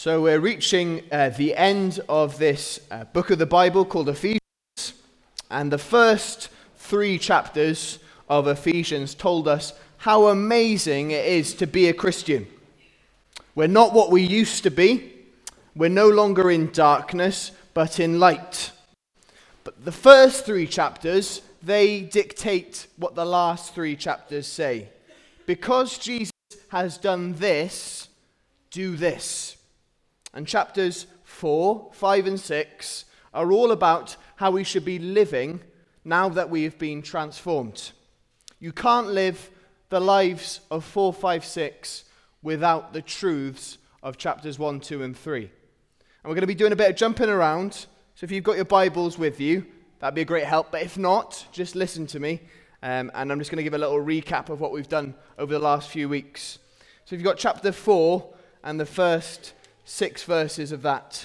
So we're reaching the end of this book of the Bible called Ephesians, and the first 3 chapters of Ephesians told us how amazing it is to be a Christian. We're not what we used to be. We're no longer in darkness, but in light. But the first 3 chapters, they dictate what the last 3 chapters say. Because Jesus has done this, do this. And chapters 4, 5, and 6 are all about how we should be living now that we have been transformed. You can't live the lives of 4, 5, 6 without the truths of chapters 1, 2, and 3. And we're going to be doing a bit of jumping around. So if you've got your Bibles with you, that'd be a great help. But if not, just listen to me. And I'm just going to give a little recap of what we've done over the last few weeks. So if you've got chapter 4 and the first 6 verses of that.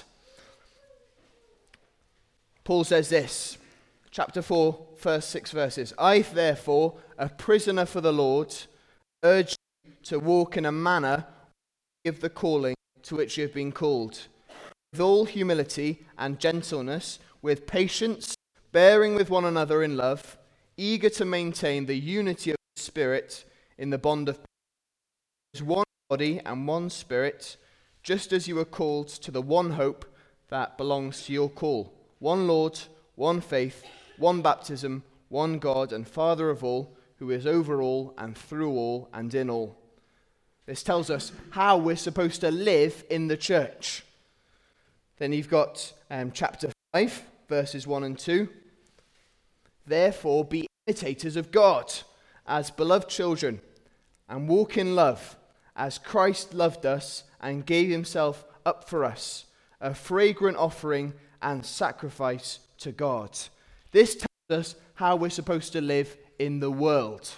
Paul says this, chapter 4, first 6 verses. I, therefore, a prisoner for the Lord, urge you to walk in a manner of the calling to which you have been called, with all humility and gentleness, with patience, bearing with one another in love, eager to maintain the unity of the Spirit in the bond of peace. There is one body and one Spirit, just as you were called to the one hope that belongs to your call. One Lord, one faith, one baptism, one God and Father of all, who is over all and through all and in all. This tells us how we're supposed to live in the church. Then you've got chapter 5, verses 1 and 2. Therefore, be imitators of God as beloved children, and walk in love, as Christ loved us and gave himself up for us, a fragrant offering and sacrifice to God. This tells us how we're supposed to live in the world.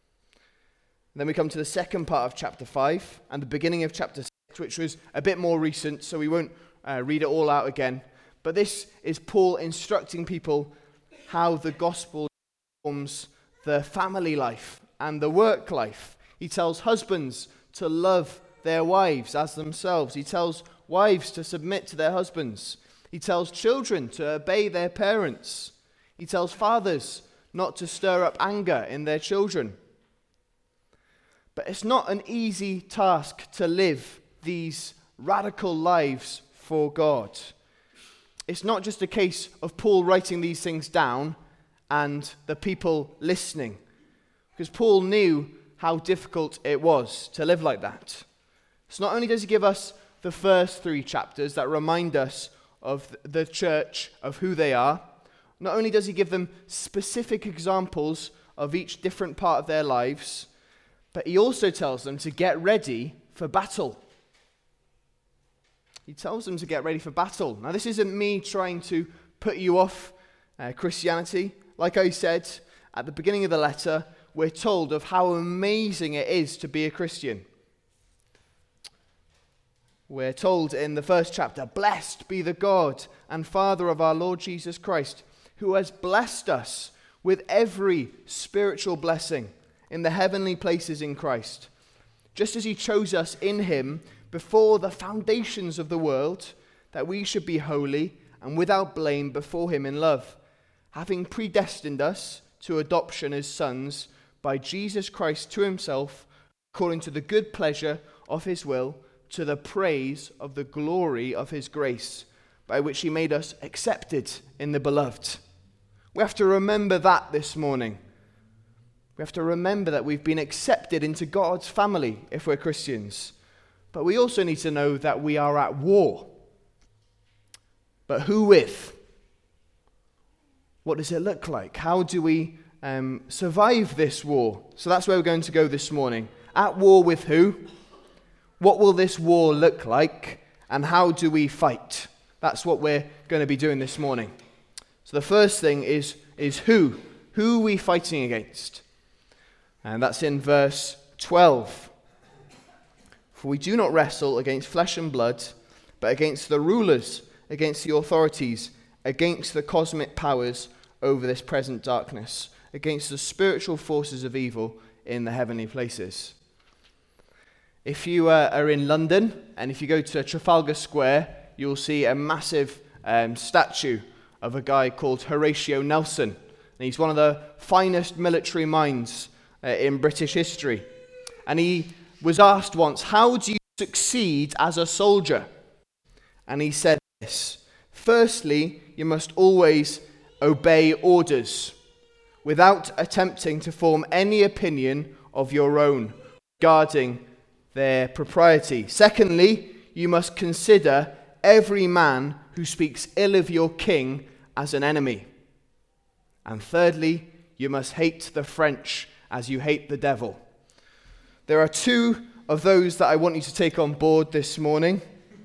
Then we come to the second part of chapter 5 and the beginning of chapter 6, which was a bit more recent, so we won't read it all out again. But this is Paul instructing people how the gospel forms the family life and the work life. He tells husbands to love their wives as themselves. He tells wives to submit to their husbands. He tells children to obey their parents. He tells fathers not to stir up anger in their children. But it's not an easy task to live these radical lives for God. It's not just a case of Paul writing these things down and the people listening. Because Paul knew how difficult it was to live like that. So not only does he give us the first 3 chapters that remind us of the church, of who they are, not only does he give them specific examples of each different part of their lives, but he also tells them to get ready for battle. He tells them to get ready for battle. Now, this isn't me trying to put you off Christianity. Like I said at the beginning of the letter, we're told of how amazing it is to be a Christian. We're told in the first chapter, blessed be the God and Father of our Lord Jesus Christ, who has blessed us with every spiritual blessing in the heavenly places in Christ, just as he chose us in him before the foundations of the world, that we should be holy and without blame before him in love, having predestined us to adoption as sons by Jesus Christ to himself, according to the good pleasure of his will, to the praise of the glory of his grace, by which he made us accepted in the beloved. We have to remember that this morning. We have to remember that we've been accepted into God's family if we're Christians. But we also need to know that we are at war. But who with? What does it look like? How do we survive this war? So that's where we're going to go this morning. At war with who? What will this war look like? And how do we fight? That's what we're going to be doing this morning. So the first thing is who? Who are we fighting against? And that's in verse 12. For we do not wrestle against flesh and blood, but against the rulers, against the authorities, against the cosmic powers over this present darkness, against the spiritual forces of evil in the heavenly places. If you are in London, and if you go to Trafalgar Square, you'll see a massive statue of a guy called Horatio Nelson. And he's one of the finest military minds in British history. And he was asked once, how do you succeed as a soldier? And he said this: firstly, you must always obey orders without attempting to form any opinion of your own regarding their propriety. Secondly, you must consider every man who speaks ill of your king as an enemy. And thirdly, you must hate the French as you hate the devil. There are two of those that I want you to take on board this morning.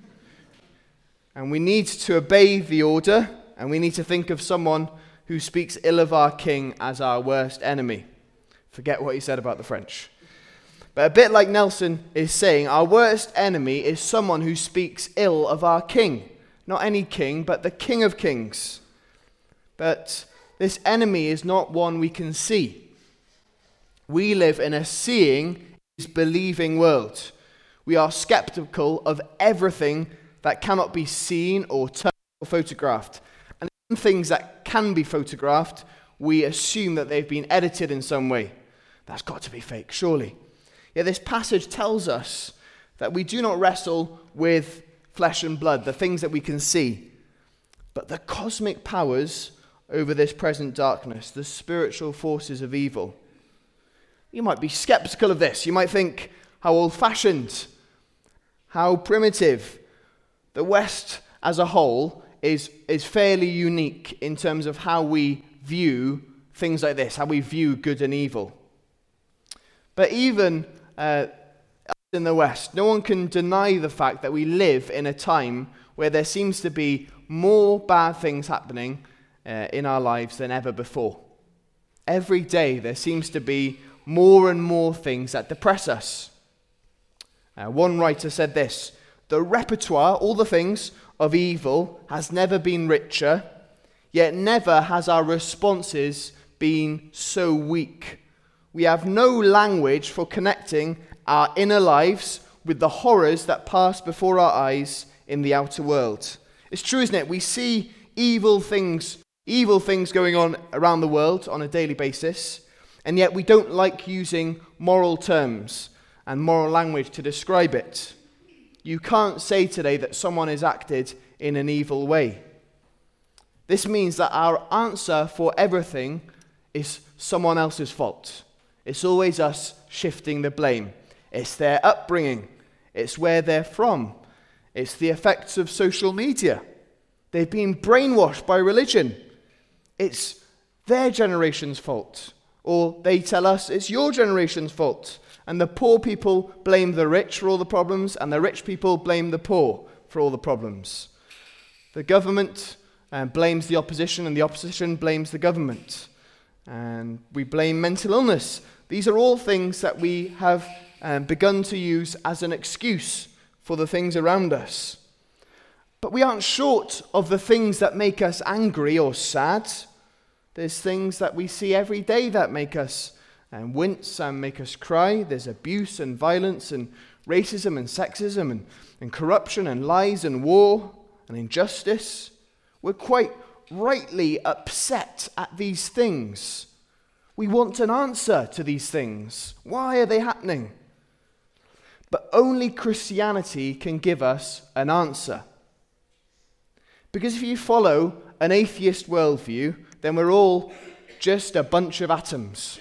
And we need to obey the order, and we need to think of someone who speaks ill of our king as our worst enemy. Forget what he said about the French. But a bit like Nelson is saying, our worst enemy is someone who speaks ill of our king. Not any king, but the King of Kings. But this enemy is not one we can see. We live in a seeing is believing world. We are skeptical of everything that cannot be seen or touched or photographed. And even things that can be photographed, we assume that they've been edited in some way. That's got to be fake, surely. Yet this passage tells us that we do not wrestle with flesh and blood, the things that we can see, but the cosmic powers over this present darkness, the spiritual forces of evil. You might be skeptical of this. You might think, how old-fashioned, how primitive. The West as a whole is fairly unique in terms of how we view things like this, how we view good and evil. But even in the West, no one can deny the fact that we live in a time where there seems to be more bad things happening in our lives than ever before. Every day there seems to be more and more things that depress us. One writer said this: the repertoire, all the things of evil, has never been richer, yet never has our responses been so weak. We have no language for connecting our inner lives with the horrors that pass before our eyes in the outer world. It's true, isn't it? We see evil things going on around the world on a daily basis, and yet we don't like using moral terms and moral language to describe it. You can't say today that someone has acted in an evil way. This means that our answer for everything is someone else's fault. It's always us shifting the blame. It's their upbringing. It's where they're from. It's the effects of social media. They've been brainwashed by religion. It's their generation's fault. Or they tell us it's your generation's fault. And the poor people blame the rich for all the problems, and the rich people blame the poor for all the problems. The government blames the opposition, and the opposition blames the government. And we blame mental illness. These are all things that we have begun to use as an excuse for the things around us. But we aren't short of the things that make us angry or sad. There's things that we see every day that make us wince and make us cry. There's abuse and violence and racism and sexism and corruption and lies and war and injustice. We're quite rightly upset at these things. We want an answer to these things. Why are they happening? But only Christianity can give us an answer. Because if you follow an atheist worldview, then we're all just a bunch of atoms.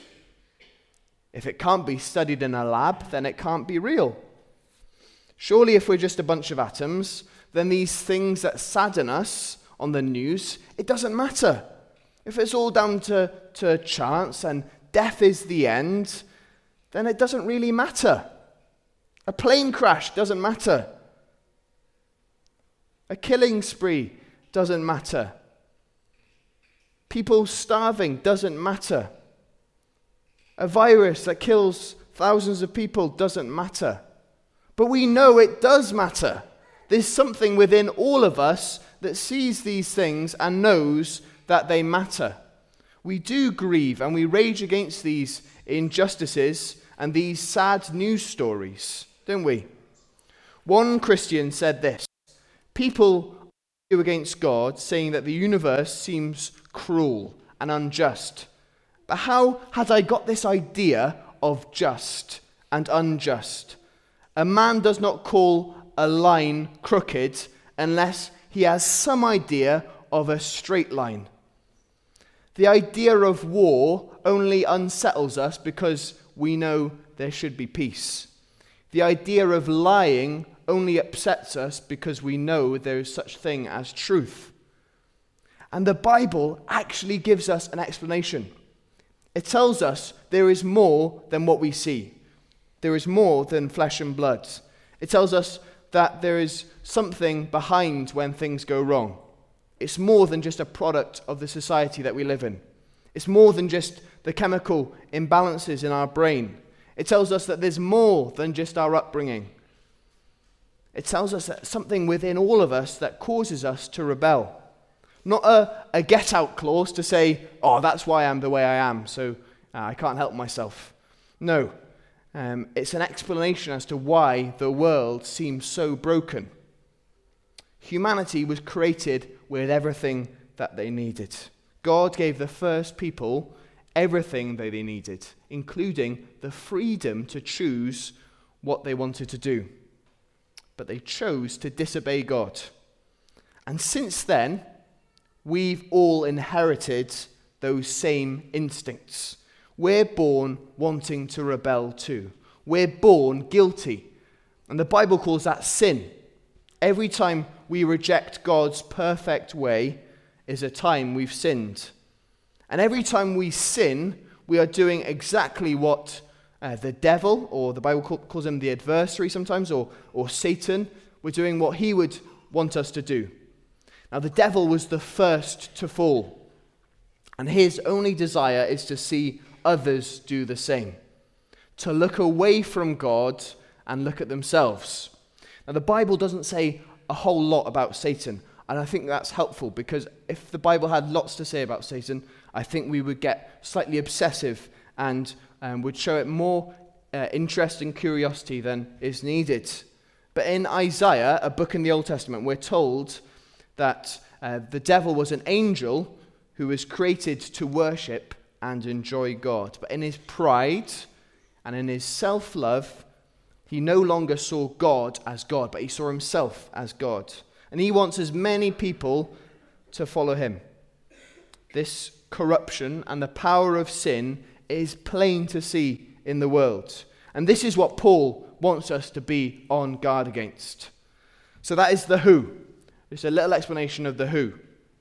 If it can't be studied in a lab, then it can't be real. Surely if we're just a bunch of atoms, then these things that sadden us on the news, it doesn't matter. If it's all down to chance and death is the end, then it doesn't really matter. A plane crash doesn't matter. A killing spree doesn't matter. People starving doesn't matter. A virus that kills thousands of people doesn't matter. But we know it does matter. There's something within all of us that sees these things and knows that they matter. We do grieve and we rage against these injustices and these sad news stories. don't we? One Christian said this: people argue against God, saying that the universe seems cruel and unjust. But how had I got this idea of just and unjust? A man does not call a line crooked unless he has some idea of a straight line. The idea of war only unsettles us because we know there should be peace. The idea of lying only upsets us because we know there is such thing as truth. And the Bible actually gives us an explanation. It tells us there is more than what we see. There is more than flesh and blood. It tells us that there is something behind when things go wrong. It's more than just a product of the society that we live in. It's more than just the chemical imbalances in our brain. It tells us that there's more than just our upbringing. It tells us that something within all of us that causes us to rebel. Not a get-out clause to say, oh, that's why I'm the way I am, so I can't help myself. No, it's an explanation as to why the world seems so broken. Humanity was created with everything that they needed. God gave the first people everything that they needed, including the freedom to choose what they wanted to do. But they chose to disobey God. And since then, we've all inherited those same instincts. We're born wanting to rebel too. We're born guilty. And the Bible calls that sin. Every time we reject God's perfect way is a time we've sinned. And every time we sin, we are doing exactly what the devil, or the Bible calls him the adversary sometimes, or Satan, we're doing what he would want us to do. Now, the devil was the first to fall, and his only desire is to see others do the same, to look away from God and look at themselves. Now, the Bible doesn't say a whole lot about Satan, and I think that's helpful, because if the Bible had lots to say about Satan, I think we would get slightly obsessive and would show it more interest and curiosity than is needed. But in Isaiah, a book in the Old Testament, we're told that the devil was an angel who was created to worship and enjoy God. But in his pride and in his self-love, he no longer saw God as God, but he saw himself as God. And he wants as many people to follow him. This corruption and the power of sin is plain to see in the world. And this is what Paul wants us to be on guard against. So that is the who. Just a little explanation of the who.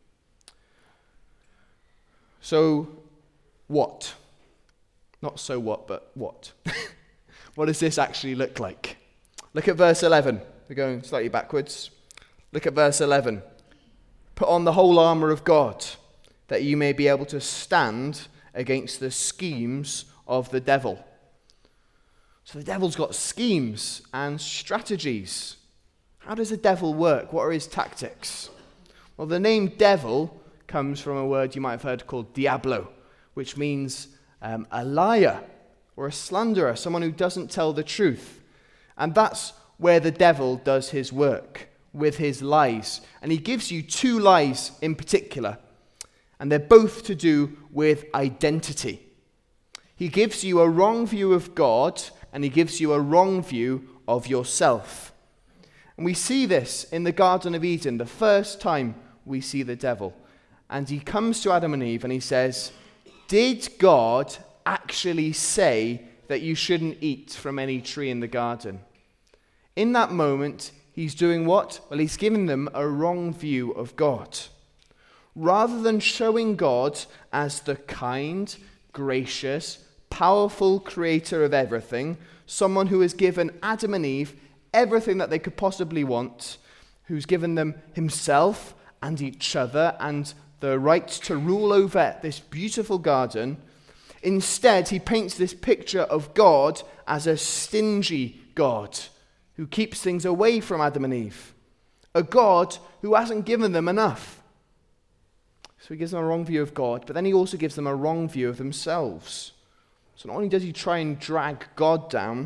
So what? Not so what, but what? What does this actually look like? Look at verse 11. We're going slightly backwards. Look at verse 11. Put on the whole armor of God, that you may be able to stand against the schemes of the devil. So the devil's got schemes and strategies. How does the devil work? What are his tactics? Well, the name devil comes from a word you might have heard called diablo, which means a liar or a slanderer, someone who doesn't tell the truth. And that's where the devil does his work, with his lies. And he gives you two lies in particular, and they're both to do with identity. He gives you a wrong view of God, and he gives you a wrong view of yourself. And we see this in the Garden of Eden, the first time we see the devil. And he comes to Adam and Eve and he says, did God actually say that you shouldn't eat from any tree in the garden? In that moment, he's doing what? Well, he's giving them a wrong view of God. Rather than showing God as the kind, gracious, powerful creator of everything, someone who has given Adam and Eve everything that they could possibly want, who's given them himself and each other and the right to rule over this beautiful garden, instead he paints this picture of God as a stingy God who keeps things away from Adam and Eve, a God who hasn't given them enough. So he gives them a wrong view of God, but then he also gives them a wrong view of themselves. So not only does he try and drag God down,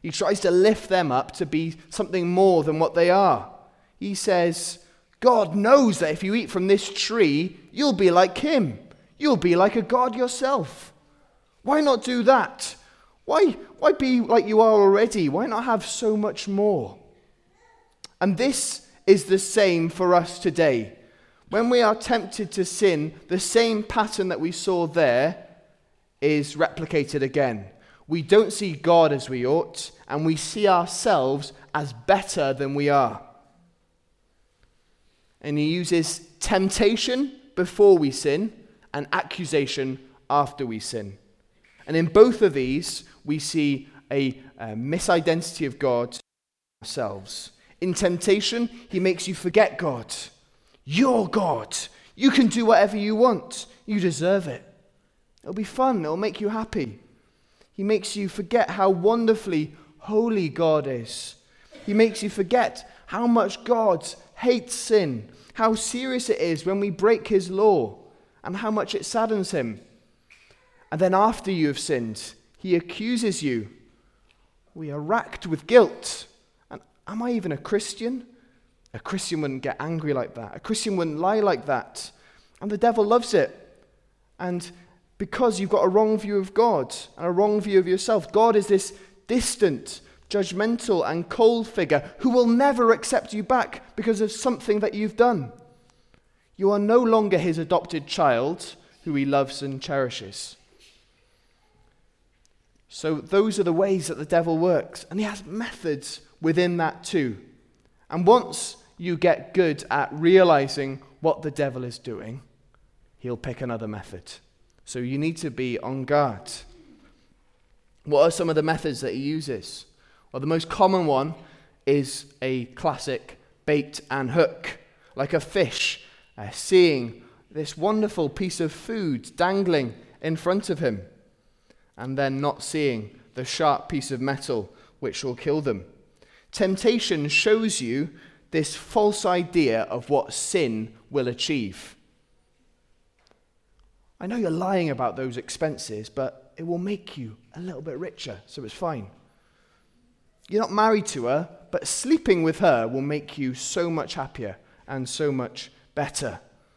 He tries to lift them up to be something more than what they are. He says, God knows that if you eat from this tree, you'll be like him. You'll be like a god yourself. Why not do that? Why be like you are already? Why not have so much more? And this is the same for us today. When we are tempted to sin, the same pattern that we saw there is replicated again. We don't see God as we ought, and we see ourselves as better than we are. And he uses temptation before we sin and accusation after we sin. And in both of these, we see a misidentity of God ourselves. In temptation, he makes you forget God. You're God. You can do whatever you want. You deserve it. It'll be fun. It'll make you happy. He makes you forget how wonderfully holy God is. He makes you forget how much God hates sin, how serious it is when we break his law, and how much it saddens him. And then after you have sinned, he accuses you. We are racked with guilt. And am I even a Christian? A Christian wouldn't get angry like that. A Christian wouldn't lie like that. And the devil loves it. And because you've got a wrong view of God and a wrong view of yourself, God is this distant, judgmental, and cold figure who will never accept you back because of something that you've done. You are no longer his adopted child who he loves and cherishes. So those are the ways that the devil works. And he has methods within that too. And once you get good at realizing what the devil is doing, he'll pick another method. So you need to be on guard. What are some of the methods that he uses? Well, the most common one is a classic bait and hook, like a fish seeing this wonderful piece of food dangling in front of him, and then not seeing the sharp piece of metal which will kill them. Temptation shows you this false idea of what sin will achieve. I know you're lying about those expenses, but it will make you a little bit richer, so it's fine. You're not married to her, but sleeping with her will make you so much happier and so much better.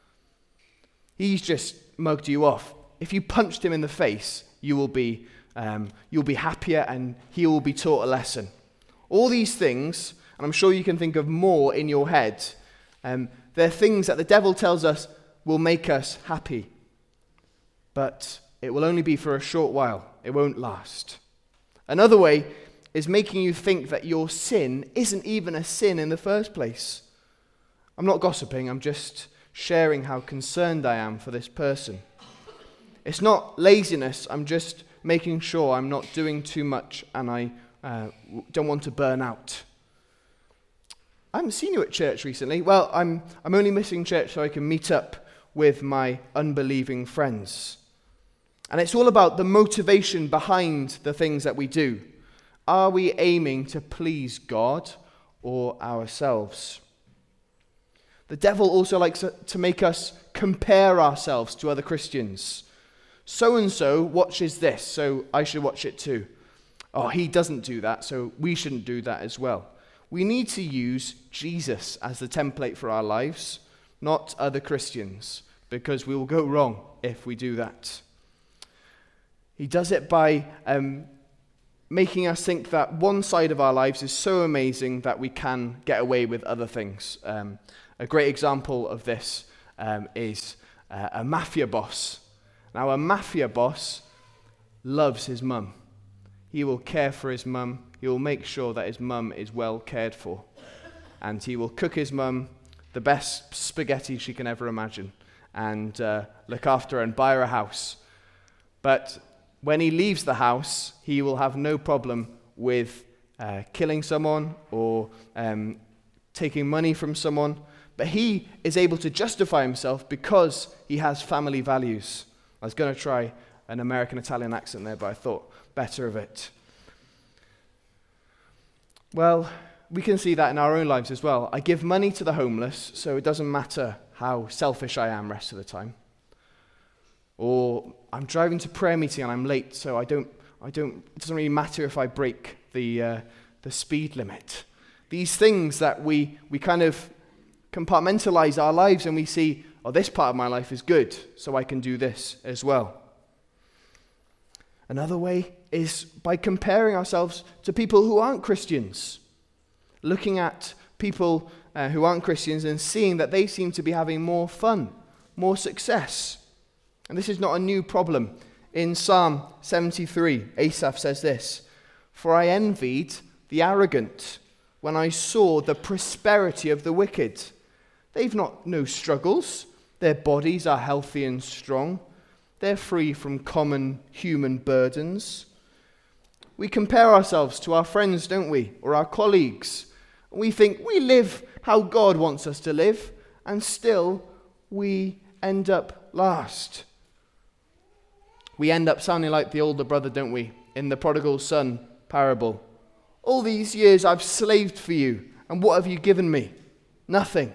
He's just mugged you off. If you punched him in the face, you'll be happier and he will be taught a lesson. All these things, and I'm sure you can think of more in your head, they're things that the devil tells us will make us happy. But it will only be for a short while. It won't last. Another way is making you think that your sin isn't even a sin in the first place. I'm not gossiping, I'm just sharing how concerned I am for this person. It's not laziness, I'm just making sure I'm not doing too much and I don't want to burn out. I haven't seen you at church recently. Well, I'm only missing church so I can meet up with my unbelieving friends. And it's all about the motivation behind the things that we do. Are we aiming to please God or ourselves? The devil also likes to make us compare ourselves to other Christians. So-and-so watches this, so I should watch it too. Oh, he doesn't do that, so we shouldn't do that as well. We need to use Jesus as the template for our lives, not other Christians, because we will go wrong if we do that. He does it by making us think that one side of our lives is so amazing that we can get away with other things. A great example of this is a mafia boss. Now, a mafia boss loves his mum. He will care for his mum. He will make sure that his mum is well cared for. And he will cook his mum the best spaghetti she can ever imagine and look after her and buy her a house. But when he leaves the house, he will have no problem with killing someone or taking money from someone. But he is able to justify himself because he has family values. I was going to try an American-Italian accent there, but I thought better of it. Well, we can see that in our own lives as well. I give money to the homeless, so it doesn't matter how selfish I am rest of the time. Or I'm driving to prayer meeting and I'm late, so it doesn't really matter if I break the speed limit. These things that we kind of compartmentalize our lives, and we see, oh, this part of my life is good, so I can do this as well. Another way is by comparing ourselves to people who aren't Christians. Looking at people who aren't Christians and seeing that they seem to be having more fun, more success. And this is not a new problem. In Psalm 73, Asaph says this, "For I envied the arrogant when I saw the prosperity of the wicked. They've no struggles. Their bodies are healthy and strong. They're free from common human burdens." We compare ourselves to our friends, don't we? Or our colleagues. We think we live how God wants us to live, and still we end up last. We end up sounding like the older brother, don't we? In the prodigal son parable. "All these years I've slaved for you, and what have you given me? Nothing."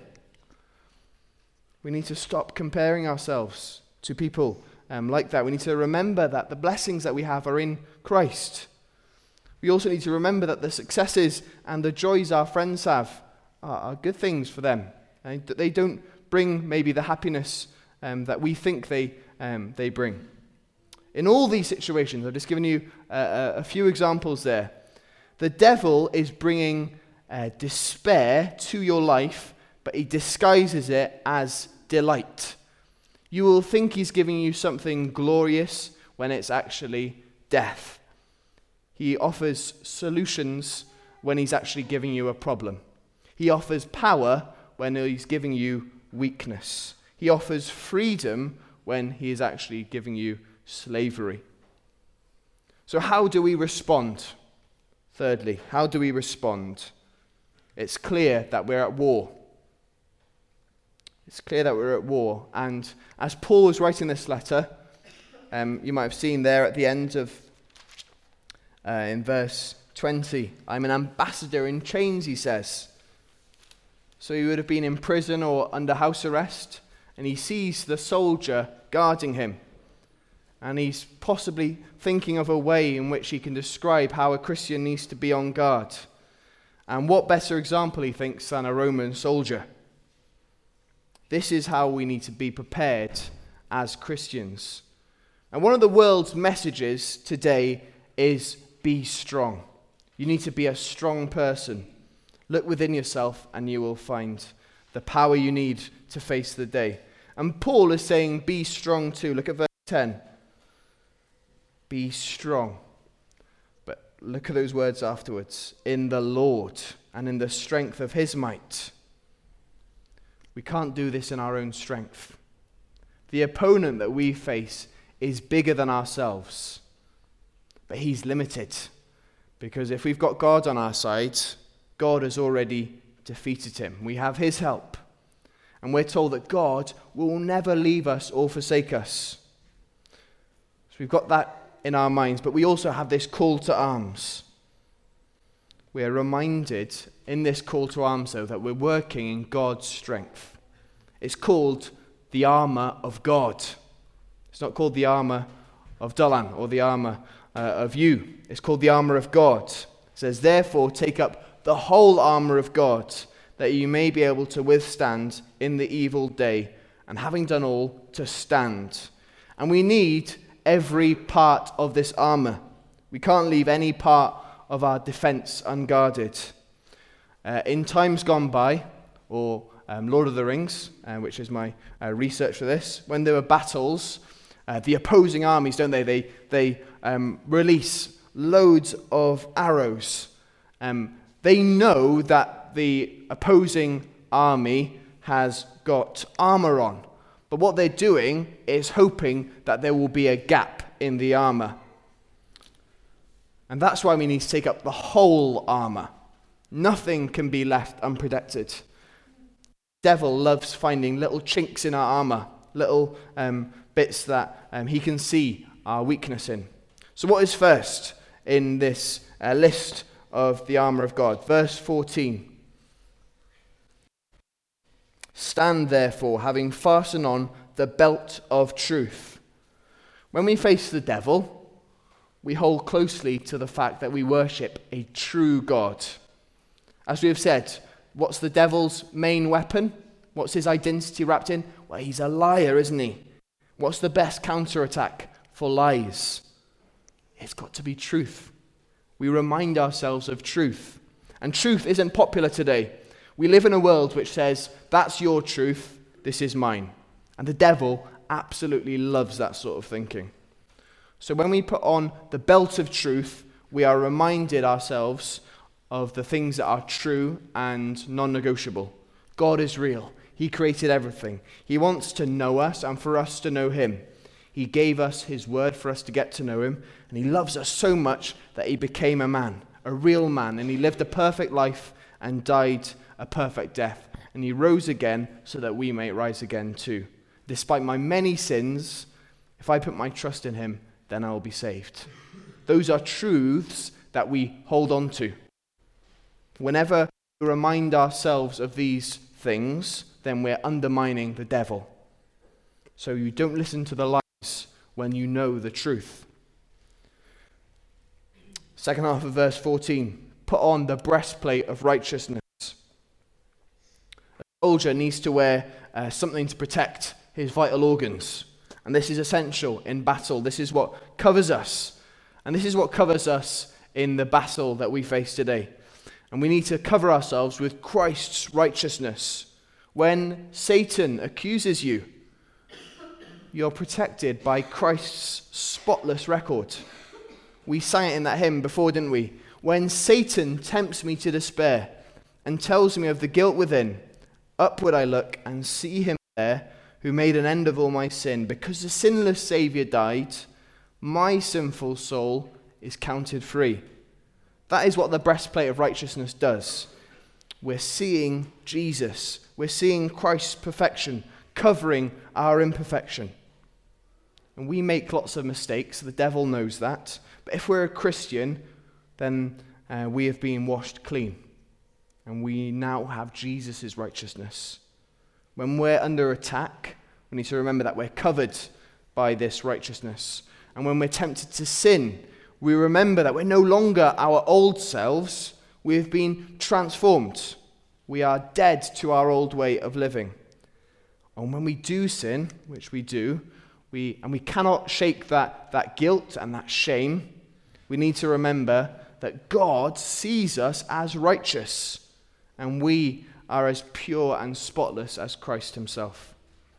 We need to stop comparing ourselves to people like that. We need to remember that the blessings that we have are in Christ. We also need to remember that the successes and the joys our friends have are good things for them. And that they don't bring maybe the happiness that we think they bring. In all these situations, I've just given you a few examples there. The devil is bringing despair to your life, but he disguises it as delight. You will think he's giving you something glorious when it's actually death. He offers solutions when he's actually giving you a problem. He offers power when he's giving you weakness. He offers freedom when he is actually giving you slavery. So how do we respond? Thirdly, how do we respond? It's clear that we're at war. It's clear that we're at war. And as Paul was writing this letter, you might have seen there at the end of, in verse 20, "I'm an ambassador in chains," he says. So he would have been in prison or under house arrest, and he sees the soldier guarding him. And he's possibly thinking of a way in which he can describe how a Christian needs to be on guard. And what better example, he thinks, than a Roman soldier? This is how we need to be prepared as Christians. And one of the world's messages today is be strong. You need to be a strong person. Look within yourself and you will find the power you need to face the day. And Paul is saying be strong too. Look at verse 10. Be strong. But look at those words afterwards. In the Lord and in the strength of his might. We can't do this in our own strength. The opponent that we face is bigger than ourselves. But he's limited. Because if we've got God on our side, God has already defeated him. We have his help. And we're told that God will never leave us or forsake us. So we've got that in our minds, but we also have this call to arms. We are reminded in this call to arms, though, that we're working in God's strength. It's called the armor of God. It's not called the armor of Dolan or the armor of you. It's called the armor of God. It says, "Therefore, take up the whole armor of God, that you may be able to withstand in the evil day, and having done all, to stand." And we need every part of this armor. We can't leave any part of our defense unguarded. In times gone by, or Lord of the Rings, which is my research for this, when there were battles, the opposing armies, don't they? They release loads of arrows. They know that the opposing army has got armor on. But what they're doing is hoping that there will be a gap in the armor. And that's why we need to take up the whole armor. Nothing can be left unprotected. The devil loves finding little chinks in our armor, little bits that he can see our weakness in. So what is first in this list of the armor of God? Verse 14. "Stand therefore, having fastened on the belt of truth." When we face the devil, we hold closely to the fact that we worship a true God. As we have said, what's the devil's main weapon? What's his identity wrapped in? Well, he's a liar, isn't he? What's the best counterattack for lies? It's got to be truth. We remind ourselves of truth. And truth isn't popular today. We live in a world which says, that's your truth, this is mine. And the devil absolutely loves that sort of thinking. So when we put on the belt of truth, we are reminded ourselves of the things that are true and non-negotiable. God is real. He created everything. He wants to know us and for us to know him. He gave us his word for us to get to know him, and he loves us so much that he became a man, a real man, and he lived a perfect life and died a perfect death. And he rose again so that we may rise again too. Despite my many sins, if I put my trust in him, then I will be saved. Those are truths that we hold on to. Whenever we remind ourselves of these things, then we're undermining the devil. So you don't listen to the lies when you know the truth. Second half of verse 14. Put on the breastplate of righteousness. A soldier needs to wear something to protect his vital organs. And this is essential in battle. This is what covers us. And this is what covers us in the battle that we face today. And we need to cover ourselves with Christ's righteousness. When Satan accuses you, you're protected by Christ's spotless record. We sang it in that hymn before, didn't we? When Satan tempts me to despair and tells me of the guilt within, upward I look and see him there who made an end of all my sin. Because the sinless Saviour died, my sinful soul is counted free. That is what the breastplate of righteousness does. We're seeing Jesus. We're seeing Christ's perfection covering our imperfection. And we make lots of mistakes. The devil knows that. But if we're a Christian, then we have been washed clean. And we now have Jesus' righteousness. When we're under attack, we need to remember that we're covered by this righteousness. And when we're tempted to sin, we remember that we're no longer our old selves. We have been transformed. We are dead to our old way of living. And when we do sin, which we do, we cannot shake that guilt and that shame, we need to remember that God sees us as righteous, and we are as pure and spotless as Christ himself.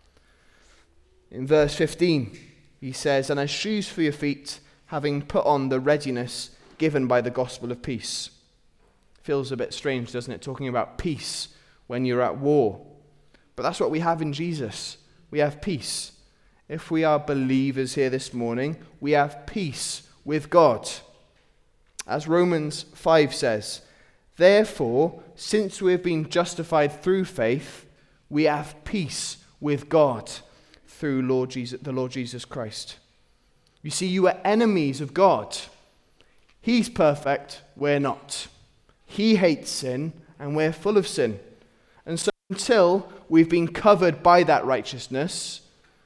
In verse 15, he says, "And as shoes for your feet, having put on the readiness given by the gospel of peace." Feels a bit strange, doesn't it, talking about peace when you're at war. But that's what we have in Jesus. We have peace. If we are believers here this morning, we have peace with God. As Romans 5 says, "Therefore, since we have been justified through faith, we have peace with God through the Lord Jesus Christ." You see, you are enemies of God. He's perfect, we're not. He hates sin, and we're full of sin. And so until we've been covered by that righteousness,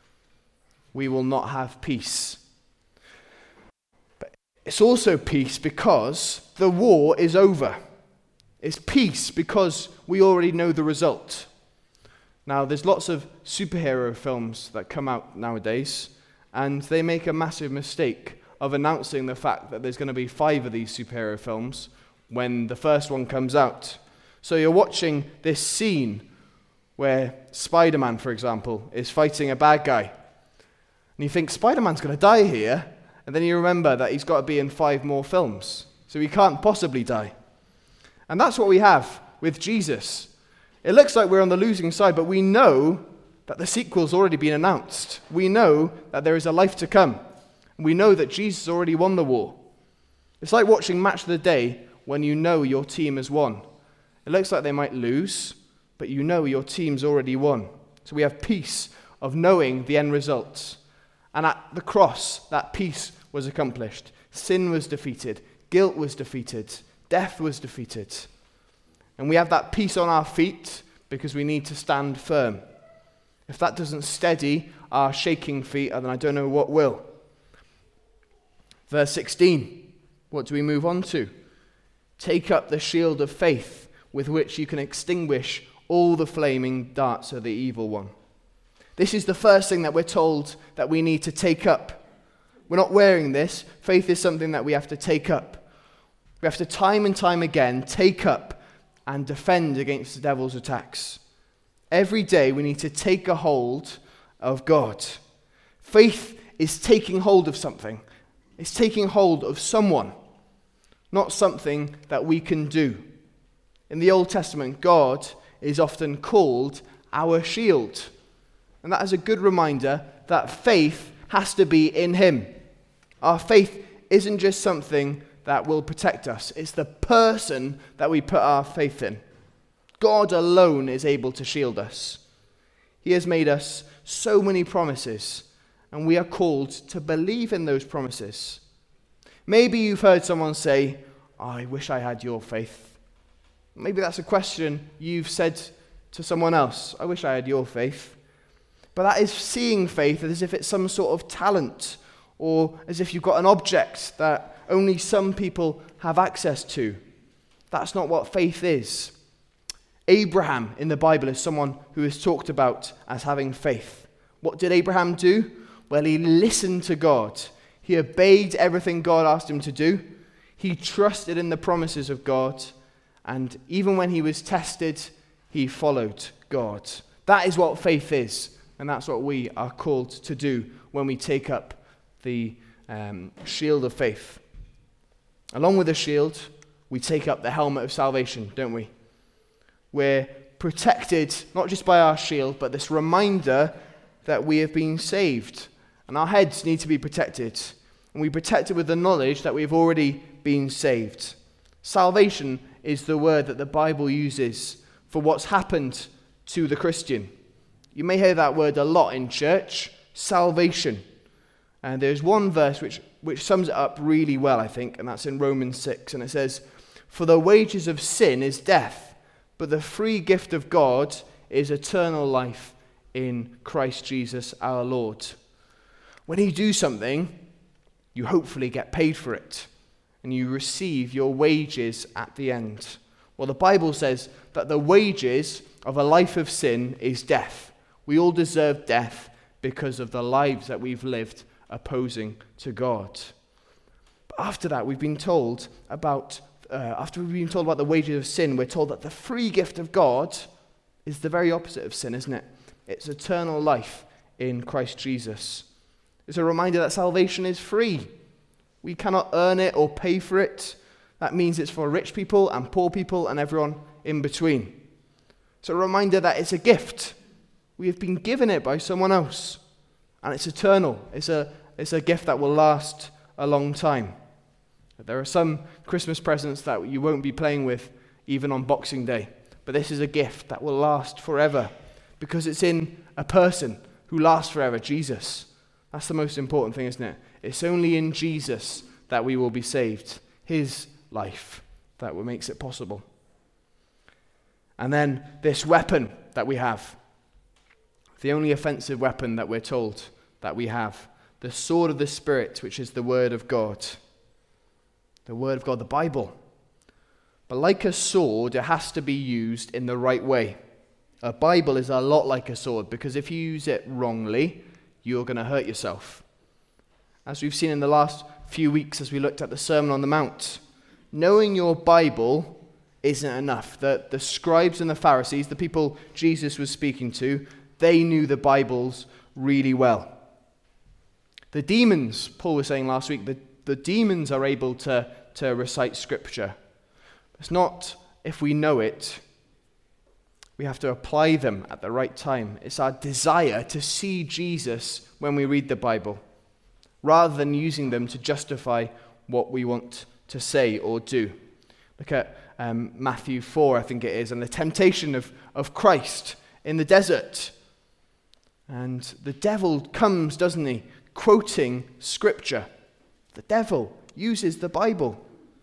we will not have peace. But it's also peace because the war is over. It's peace because we already know the result. Now, there's lots of superhero films that come out nowadays, and they make a massive mistake of announcing the fact that there's going to be 5 of these superhero films when the first one comes out. So you're watching this scene where Spider-Man, for example, is fighting a bad guy. And you think, Spider-Man's going to die here, and then you remember that he's got to be in 5 more films, so he can't possibly die. And that's what we have with Jesus. It looks like we're on the losing side, but we know that the sequel's already been announced. We know that there is a life to come. We know that Jesus already won the war. It's like watching Match of the Day when you know your team has won. It looks like they might lose, but you know your team's already won. So we have peace of knowing the end results. And at the cross, that peace was accomplished. Sin was defeated. Guilt was defeated. Death was defeated. And we have that peace on our feet because we need to stand firm. If that doesn't steady our shaking feet, then I don't know what will. Verse 16, what do we move on to? Take up the shield of faith with which you can extinguish all the flaming darts of the evil one. This is the first thing that we're told that we need to take up. We're not wearing this. Faith is something that we have to take up. We have to time and time again take up and defend against the devil's attacks. Every day we need to take a hold of God. Faith is taking hold of something. It's taking hold of someone, not something that we can do. In the Old Testament, God is often called our shield. And that is a good reminder that faith has to be in him. Our faith isn't just something that will protect us. It's the person that we put our faith in. God alone is able to shield us. He has made us so many promises, and we are called to believe in those promises. Maybe you've heard someone say, I wish I had your faith. Maybe that's a question you've said to someone else. I wish I had your faith. But that is seeing faith as if it's some sort of talent, or as if you've got an object that only some people have access to. That's not what faith is. Abraham in the Bible is someone who is talked about as having faith. What did Abraham do? Well, he listened to God. He obeyed everything God asked him to do. He trusted in the promises of God. And even when he was tested, he followed God. That is what faith is. And that's what we are called to do when we take up the shield of faith. Along with the shield, we take up the helmet of salvation, don't we? We're protected not just by our shield, but this reminder that we have been saved. And our heads need to be protected. And we protect it with the knowledge that we've already been saved. Salvation is the word that the Bible uses for what's happened to the Christian. You may hear that word a lot in church, salvation. And there's one verse which sums it up really well, I think, and that's in Romans 6. And it says, "For the wages of sin is death, but the free gift of God is eternal life in Christ Jesus our Lord." When you do something, you hopefully get paid for it, and you receive your wages at the end. Well, the Bible says that the wages of a life of sin is death. We all deserve death because of the lives that we've lived opposing to God. But after that, we've been told about, after we've been told about the wages of sin, we're told that the free gift of God is the very opposite of sin, isn't it? It's eternal life in Christ Jesus. It's a reminder that salvation is free. We cannot earn it or pay for it. That means it's for rich people and poor people and everyone in between. It's a reminder that it's a gift. We have been given it by someone else. And it's eternal. It's a gift that will last a long time. There are some Christmas presents that you won't be playing with even on Boxing Day. But this is a gift that will last forever because it's in a person who lasts forever, Jesus. That's the most important thing, isn't it? It's only in Jesus that we will be saved. His life that makes it possible. And then this weapon that we have, the only offensive weapon that we're told that we have, the sword of the Spirit, which is the Word of God. The Word of God, the Bible. But like a sword, it has to be used in the right way. A Bible is a lot like a sword because if you use it wrongly, you're going to hurt yourself. As we've seen in the last few weeks as we looked at the Sermon on the Mount, knowing your Bible isn't enough. The scribes and the Pharisees, the people Jesus was speaking to, they knew the Bibles really well. The demons, Paul was saying last week, the demons are able to recite Scripture. It's not if we know it. We have to apply them at the right time. It's our desire to see Jesus when we read the Bible, rather than using them to justify what we want to say or do. Look at Matthew 4, I think it is, and the temptation of Christ in the desert. And the devil comes, doesn't he, quoting Scripture. The devil uses the Bible.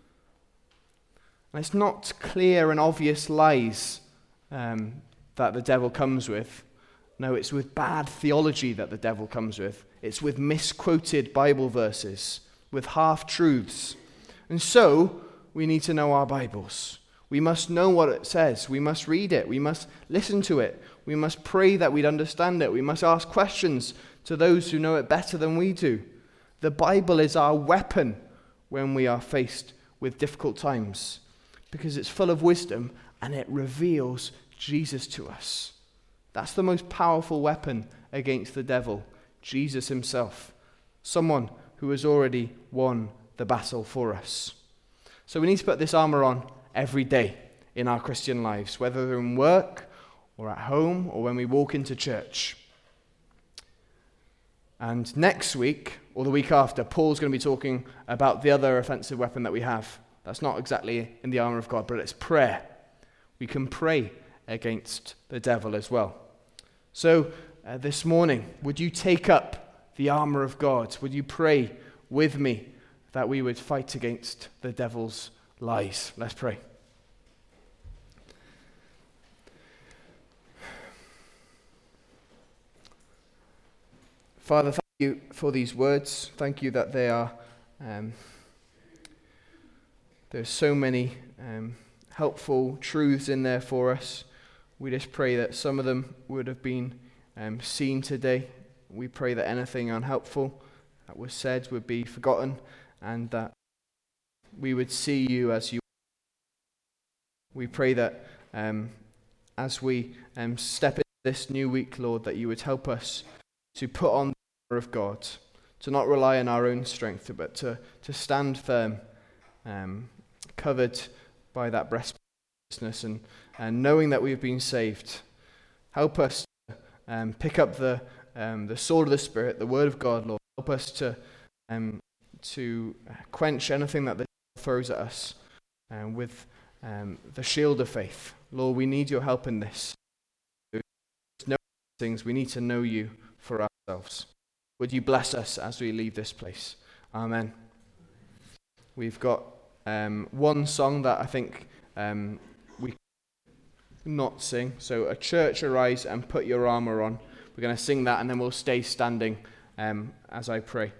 And it's not clear and obvious lies that the devil comes with. No, it's with bad theology that the devil comes with. It's with misquoted Bible verses. with half-truths. And so, we need to know our Bibles. We must know what it says. We must read it. We must listen to it. We must pray that we'd understand it. We must ask questions to those who know it better than we do. The Bible is our weapon when we are faced with difficult times, because it's full of wisdom and it reveals Jesus to us. That's the most powerful weapon against the devil, Jesus himself, someone who has already won the battle for us. So we need to put this armor on every day in our Christian lives, whether in work or at home or when we walk into church. And next week, or the week after, Paul's going to be talking about the other offensive weapon that we have. That's not exactly in the armor of God, but it's prayer. We can pray against the devil as well. So this morning, would you take up the armor of God? Would you pray with me that we would fight against the devil's lies? Let's pray. Father, thank you for these words. Thank you that they are, there's so many helpful truths in there for us. We just pray that some of them would have been seen today. We pray that anything unhelpful that was said would be forgotten, and that we would see you as you are. We pray that as we step into this new week, Lord, that you would help us to put on the armor of God, to not rely on our own strength, but to stand firm, covered by that breastplate of righteousness, and knowing that we've been saved. Help us to pick up the sword of the Spirit, the Word of God, Lord. Help us to quench anything that the devil throws at us with the shield of faith. Lord, we need your help in this. Things we need to know you for ourselves. Would you bless us as we leave this place? Amen. We've got one song that I think we not sing. So, A Church Arise and Put Your Armor On. We're going to sing that and then we'll stay standing as I pray.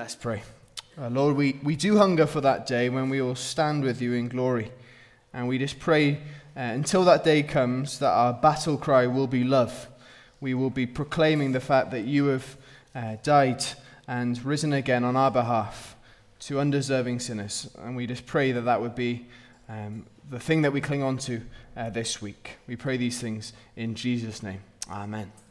Let's pray. Lord, we do hunger for that day when we will stand with you in glory. And we just pray until that day comes that our battle cry will be love. We will be proclaiming the fact that you have died and risen again on our behalf to undeserving sinners. And we just pray that that would be the thing that we cling on to this week. We pray these things in Jesus' name. Amen.